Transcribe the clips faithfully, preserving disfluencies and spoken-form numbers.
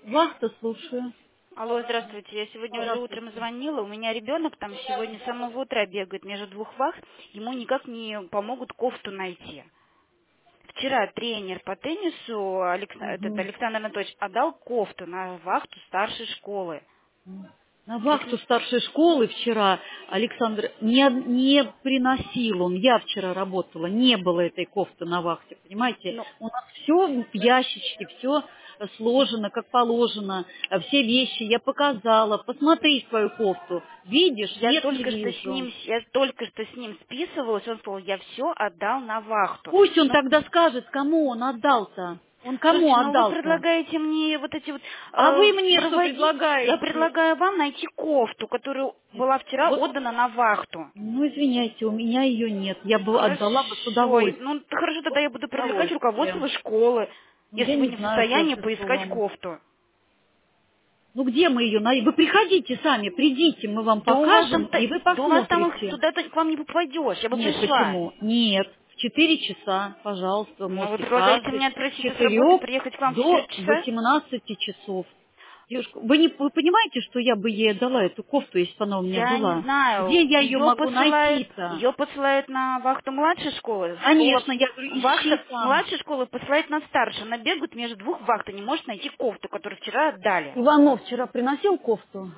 Вахта, слушаю. Алло, здравствуйте. Я сегодня уже Здравствуйте. утром звонила. У меня ребенок там сегодня с самого утра бегает между двух вахт. Ему никак не помогут кофту найти. Вчера тренер по теннису Алекс- этот Мгм. Александр Анатольевич отдал кофту на вахту старшей школы. На Без вахту старшей школы вчера Александр не, не приносил он. Я вчера работала, не было этой кофты на вахте, понимаете? Ну, У нас все в ящичке, все сложено, как положено, все вещи я показала. Посмотри свою кофту. Видишь? я Нет, не только что с вижу. ним, я только что с ним списывалась. Он сказал, я все отдал на вахту. Пусть он Но тогда скажет, кому он отдал-то. Он кому слушайте, ну вы отдал-то? предлагаете мне вот эти вот А э, вы мне что проводить. Я предлагаете? предлагаю вам найти кофту, которая была вчера Вот, отдана на вахту. ну, извиняйте, у меня ее нет. Я бы отдала бы с Хорошо. удовольствием. Ну, хорошо, тогда я буду С привлекать руководство удовольствием. школы, Ну, я если вы не не в знаю, состоянии просто что поискать вам. кофту. Ну, где мы ее найдем? Вы приходите сами, придите, мы вам Да у вас там, покажем, та- и вы да у вас там их посмотрите. туда ты- к вам не попадешь. Я бы Нет, пришла. почему? Нет. В четыре часа, пожалуйста, Но вы можете предлагаете каждый мне с отпроситься с работы, четырех приехать к вам в четыре до часа? восемнадцати часов. Девушка, вы, не, вы понимаете, что я бы ей отдала эту кофту, если бы она у меня Я не была? Где знаю. я ее Ее могу посылают, найти-то? ее посылают на вахту младшей школы. Школа, Конечно, я говорю, ищи вахта там. младшей школы посылает на старшую. Она бегает между двух вахт и не может найти кофту, которую вчера отдали. Иванов вчера приносил кофту?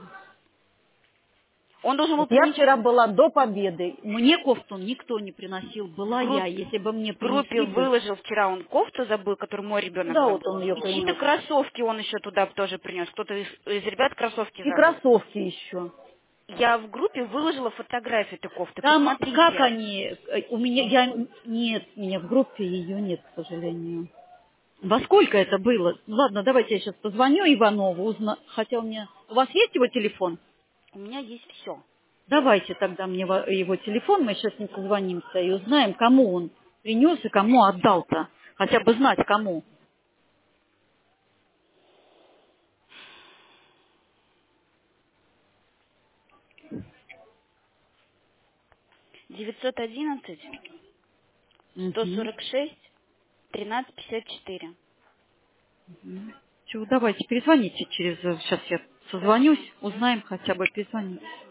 Он должен был Вот я принести вчера была до победы. Мне кофту никто не приносил. в Была я. группе. Если бы мне В группе принесли бы, выложил вчера он кофту забыл, которую мой ребенок куда вот забыл. он ее И чьи-то принес? кроссовки он еще туда тоже принес. Кто-то из, из ребят кроссовки И забыл. кроссовки еще. Я в группе выложила фотографию этой кофты. Там, как Посмотрите. они, э, у меня, я, нет, у меня в группе ее нет, к сожалению. Во сколько это было? Ладно, давайте я сейчас позвоню Иванову, узна... хотя у меня... У вас есть его телефон? У меня есть все. Давайте тогда мне во- его телефон, мы сейчас с ним созвонимся и узнаем, кому он принес и кому отдал-то. Хотя бы знать, кому. девятьсот одиннадцать сто Угу. сорок шесть тринадцать пятьдесят четыре. Чего, давайте, перезвоните через... Сейчас я созвонюсь, узнаем хотя бы, перезвоните.